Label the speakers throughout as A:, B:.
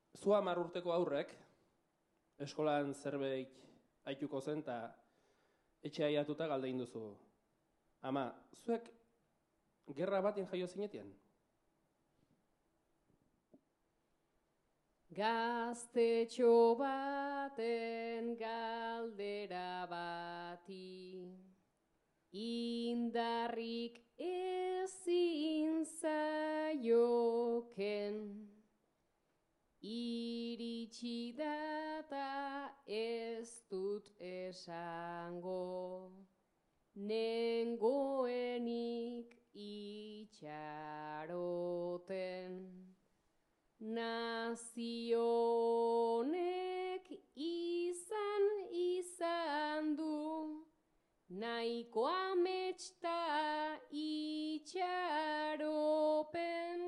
A: Zu 10 urteko aurrek, eskolan zerbait aituko zen, eta etxe aiatuta galdein duzu. Ama, zuek gerra batin jaio zinetien?
B: Gaztetxo baten galdera bati, indarrik ezin zaioken, iritsi data ez dut esango, nengoenik itxaroten. Nazio honek izan du, nahiko ametsta itxaropen,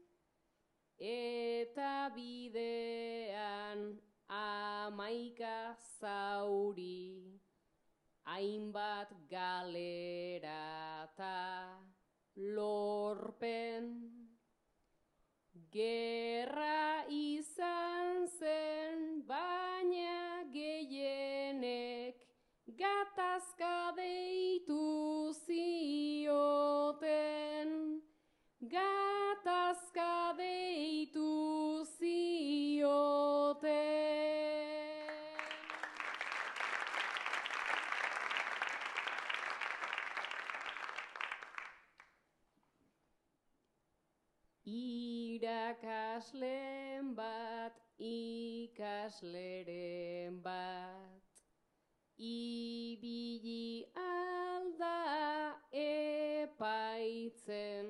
B: eta bidean 11 zauri, hainbat galera eta lorpen. Gerra izan zen, baina gehienek gatazka deitu zioten. Gatazka deitu zioten. Irakasleen bat, ikasleren bat, ibili alda epaitzen,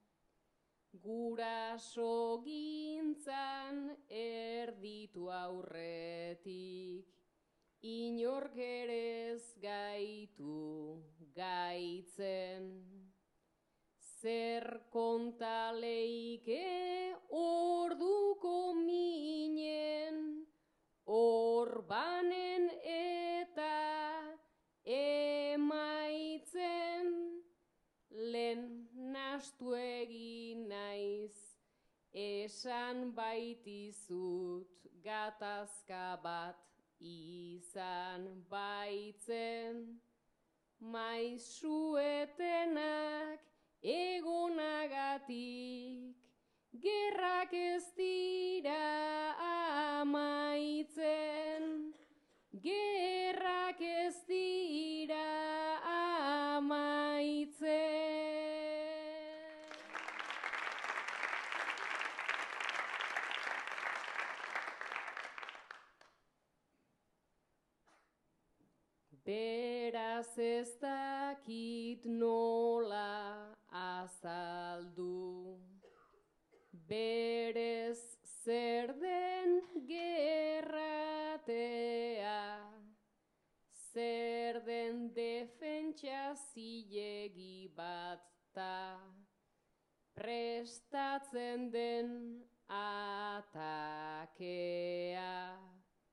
B: guraso gintzan erditu aurretik, inork ere ez gaitu gaitzen. Zer kontaleike orduko minen, orbanen eta emaitzen, lehen nastu egin naiz, esan baitizut gatazka bat izan baitzen, maizuetenak egonagatik, gerrak ez dira amaitzen. Gerrak ez dira amaitzen. Beraz ez dakit nola azaldu, berez zer den gerratea, zer den defentsa zilegi bat ta, prestatzen den atakea.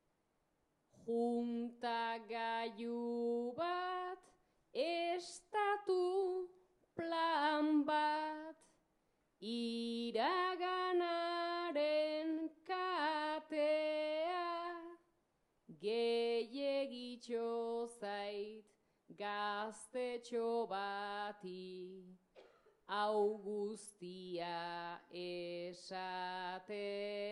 B: Juntagailu bat, estatu plan bat, iraganaren katea, gehiegitxo zait gaztetxo bati, hau guztia esatea.